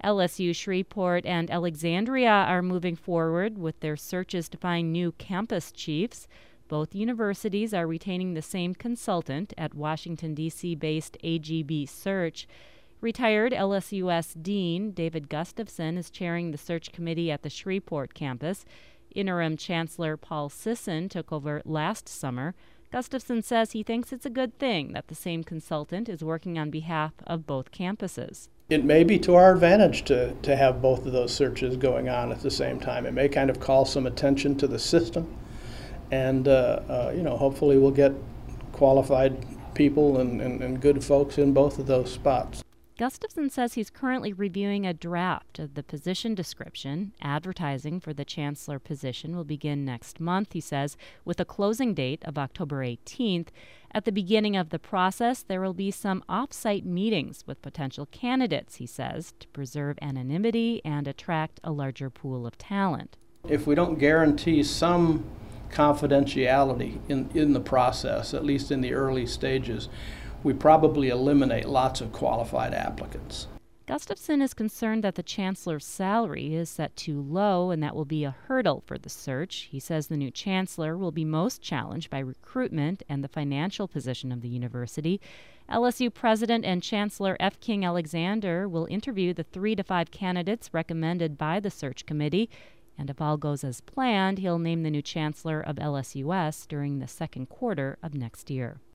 LSU, Shreveport, and Alexandria are moving forward with their searches to find new campus chiefs. Both universities are retaining the same consultant at Washington, D.C.-based AGB Search. Retired LSUS Dean David Gustafson is chairing the search committee at the Shreveport campus. Interim Chancellor Paul Sisson took over last summer. Gustafson says he thinks it's a good thing that the same consultant is working on behalf of both campuses. It may be to our advantage to have both of those searches going on at the same time. It may kind of call some attention to the system, and hopefully we'll get qualified people and good folks in both of those spots. Gustafson says he's currently reviewing a draft of the position description. Advertising for the chancellor position will begin next month, he says, with a closing date of October 18th. At the beginning of the process, there will be some off-site meetings with potential candidates, he says, to preserve anonymity and attract a larger pool of talent. If we don't guarantee some confidentiality in the process, at least in the early stages, we probably eliminate lots of qualified applicants. Gustafson is concerned that the chancellor's salary is set too low, and that will be a hurdle for the search. He says the new chancellor will be most challenged by recruitment and the financial position of the university. LSU President and Chancellor F. King Alexander will interview the 3 to 5 candidates recommended by the search committee. And if all goes as planned, he'll name the new chancellor of LSUS during the second quarter of next year.